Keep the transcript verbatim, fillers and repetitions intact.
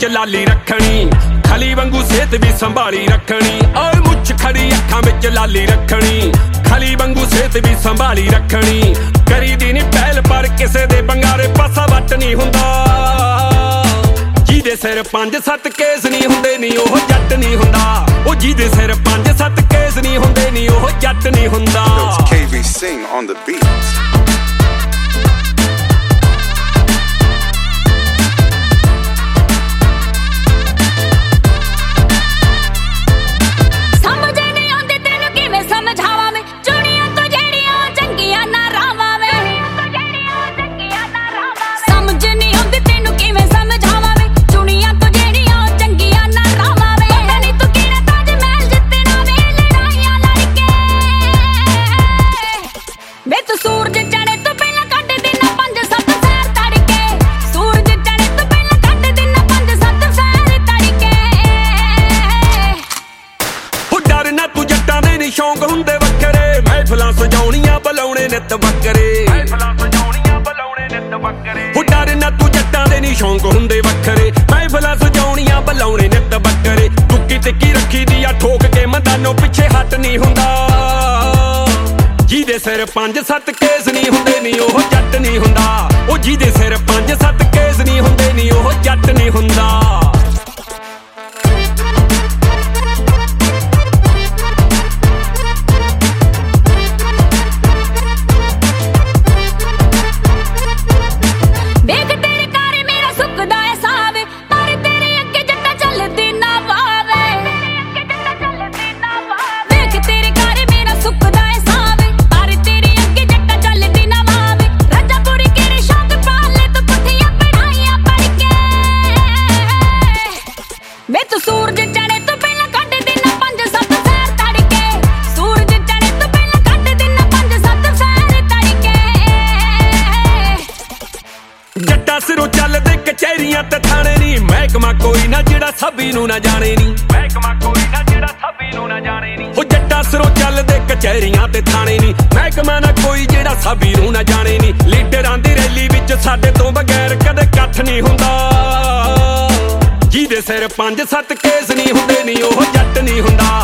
ਵਿੱਚ ਲਾਲੀ ਰੱਖਣੀ, ਖਲੀ ਵਾਂਗੂ ਸਿਹਤ ਵੀ ਸੰਭਾਲੀ ਰੱਖਣੀ। ਓਏ ਮੁੱਛ ਖੜੀ ਅੱਖਾਂ ਵਿੱਚ ਲਾਲੀ ਰੱਖਣੀ, ਖਲੀ ਵਾਂਗੂ ਸਿਹਤ ਵੀ ਸੰਭਾਲੀ ਰੱਖਣੀ। ਕਰੀ ਦੀ ਨੀ ਪਹਿਲ ਪਰ ਕਿਸੇ ਦੇ ਬੰਗਾਰੇ ਪਾਸਾ ਵੱਟ ਨਹੀਂ ਹੁੰਦਾ, ਜਿਹਦੇ ਸਿਰ ਪੰਜ ਸੱਤ ਕੇਸ ਨਹੀਂ ਹੁੰਦੇ ਨੀ ਉਹ ਜੱਟ ਨਹੀਂ ਹੁੰਦਾ। ਉਹ ਜਿਹਦੇ ਸਿਰ ਪੰਜ ਸੱਤ ਕੇਸ ਨਹੀਂ ਹੁੰਦੇ ਨੀ ਉਹ ਜੱਟ ਨਹੀਂ ਹੁੰਦਾ। K V Singh on the beat. ਸ਼ੌਂਕ ਹੁੰਦੇ ਵੱਖਰੇ, ਮਹਿਫਲਾਂ ਸਜਾਉਣੀਆਂ ਬੁਲਾਉਣੇ ਨਿੱਤ ਬੱਕਰੇ। ਮਹਿਫਲਾਂ ਸਜਾਉਣੀਆਂ ਬੁਲਾਉਣੇ ਨਿੱਤ ਬੱਕਰੇ। ਹੋ ਡਰ ਨਾ ਤੂੰ ਜੱਟਾਂ ਦੇ ਨੀ ਸ਼ੌਂਕ ਹੁੰਦੇ ਵੱਖਰੇ, ਮਹਿਫਲਾਂ ਸਜਾਉਣੀਆਂ ਬੁਲਾਉਣੇ ਨਿੱਤ ਬੱਕਰੇ। ਤੁੱਕੀ ਤਿੱਕੀ ਰੱਖੀ ਦੀ ਆ ਠੋਕ ਕੇ ਮੈਦਾਨੋਂ ਪਿੱਛੇ ਹੱਟ ਨਹੀਂ ਹੁੰਦਾ, ਜਿਹਦੇ ਸਿਰ ਪੰਜ ਸੱਤ ਕੇਸ ਨਹੀਂ ਹੁੰਦੇ ਨੀ ਉਹ ਜੱਟ ਨਹੀਂ ਹੁੰਦਾ। ਉਹ ਜਿਹਦੇ ਸਿਰ ਪੰਜ ਸੱਤ ਕੇਸ ਨਹੀਂ ਹੁੰਦੇ ਨੀ ਉਹ ਜੱਟ ਨਹੀਂ ਹੁੰਦਾ। ਸਿਰੋਂ ਚੱਲਦੇ ਕਚਹਿਰੀਆਂ ਤੇ ਥਾਣੇ ਨੀ, ਮਹਿਕਮਾ ਕੋਈ ਨਾ ਜਿਹੜਾ ਸਭੀ ਨੂੰ ਨਾ ਜਾਣੇ ਨੀ। ਮਹਿਕਮਾ ਕੋਈ ਨਾ ਜਿਹੜਾ ਸਭੀ ਨੂੰ ਨਾ ਜਾਣੇ ਨੀ। ਉਹ ਜੱਟਾਂ ਸਿਰੋਂ ਚੱਲਦੇ ਕਚਹਿਰੀਆਂ ਤੇ ਥਾਣੇ ਨੀ, ਮਹਿਕਮਾ ਨਾ ਕੋਈ ਜਿਹੜਾ ਸਭੀ ਨੂੰ ਨਾ ਜਾਣੇ ਨੀ। ਲੀਡਰਾਂ ਦੀ ਰੈਲੀ ਵਿੱਚ ਸਾਡੇ ਤੋਂ ਬਗੈਰ ਕਦੇ ਇਕੱਠ ਨਹੀਂ ਹੁੰਦਾ, ਜਿਹਦੇ ਸਿਰ ਪੰਜ ਸੱਤ ਕੇਸ ਨਹੀਂ ਹੁੰਦੇ ਨੀ ਉਹ ਜੱਟ ਨਹੀਂ ਹੁੰਦਾ।